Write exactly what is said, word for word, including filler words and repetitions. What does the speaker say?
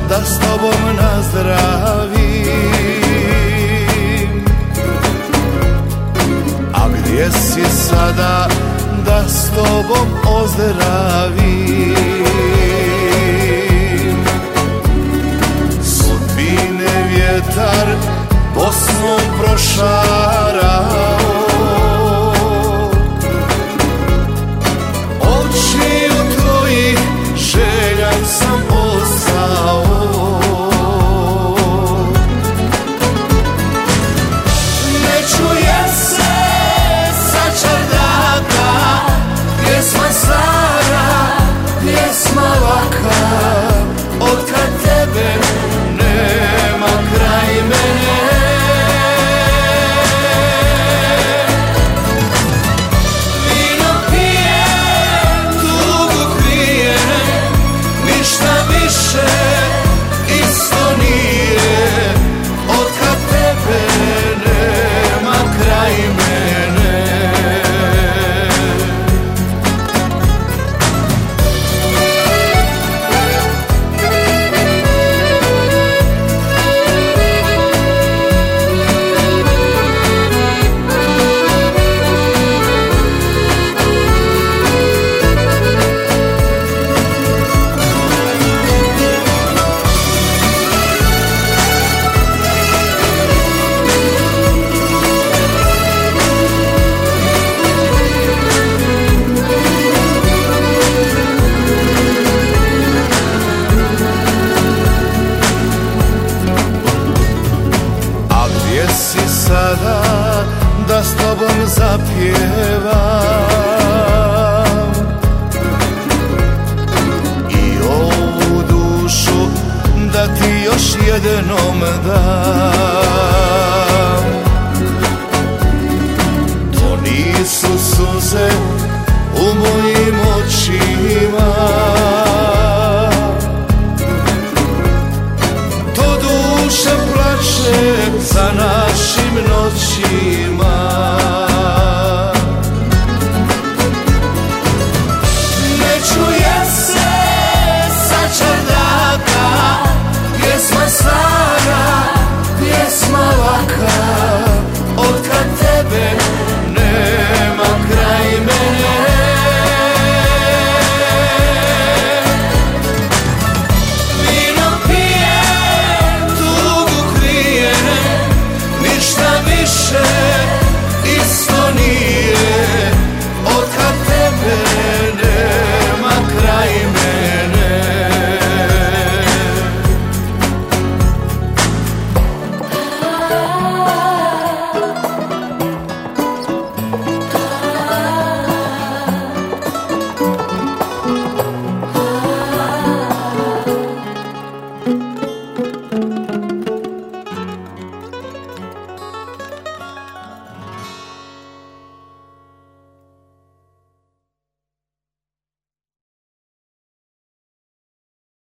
da s tobom nazdravim. A gdje si sada da s tobom ozdravim? Sudbine vjetar Bosnu prošarao, očiju tvojih željan sam ostao. Ne čuje se sa čardaka pjesma stara, pjesma laka, otkad tebe nema kraj mene. Vino pijem, tugu krijem, ništa više isto nije, otkad tebe nema kraj mene. Sada da s tobom zapjevam i ovu dušu da ti još jednom dam. To nisu suze u mojim očima, to duša plače za našim noćima.